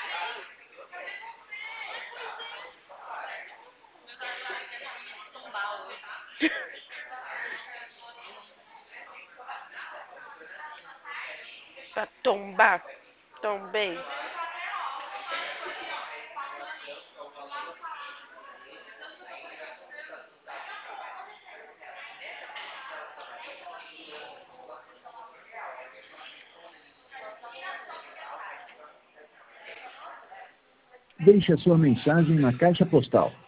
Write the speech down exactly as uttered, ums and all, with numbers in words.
Pra tombar. Tombei. Deixe a sua mensagem na caixa postal